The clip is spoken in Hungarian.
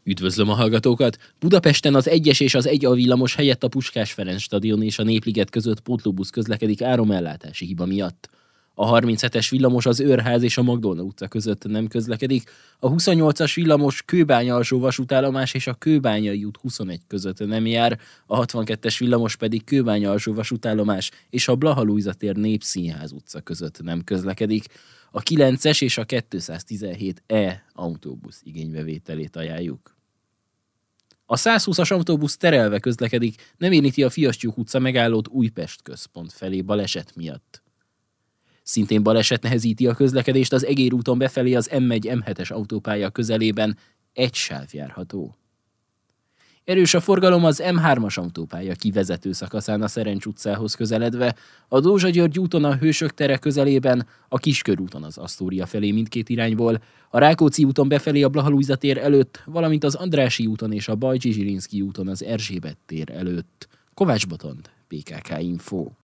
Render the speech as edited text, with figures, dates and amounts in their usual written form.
Üdvözlöm a hallgatókat! Budapesten az 1-es és az 1A villamos helyett a Puskás Ferenc stadion és a Népliget között pótlóbusz közlekedik áramellátási hiba miatt. A 37-es villamos az Őrház és a Magdolna utca között nem közlekedik, a 28-as villamos Kőbánya alsó vasútállomás és a Kőbányai út 21 között nem jár, a 62-es villamos pedig Kőbánya alsó vasútállomás és a Blaha Lujza tér Népszínház utca között nem közlekedik. A 9-es és a 217E autóbusz igénybevételét ajánljuk. A 120-as autóbusz terelve közlekedik, nem érinti a Fiastyúk utca megállót Újpest központ felé baleset miatt. Szintén baleset nehezíti a közlekedést az Egér úton befelé az M1-M7-es autópálya közelében, egy sáv járható. Erős a forgalom az M3-as autópálya kivezető szakaszán a Szerencs utcához közeledve, a Dózsa György úton a Hősök tere közelében, a Kiskörúton az Asztória felé mindkét irányból, a Rákóczi úton befelé a Blaha Lujza tér előtt, valamint az Andrássy úton és a Bajcsy Zsilinszky úton az Erzsébet tér előtt. Kovács Botond, PKK Info.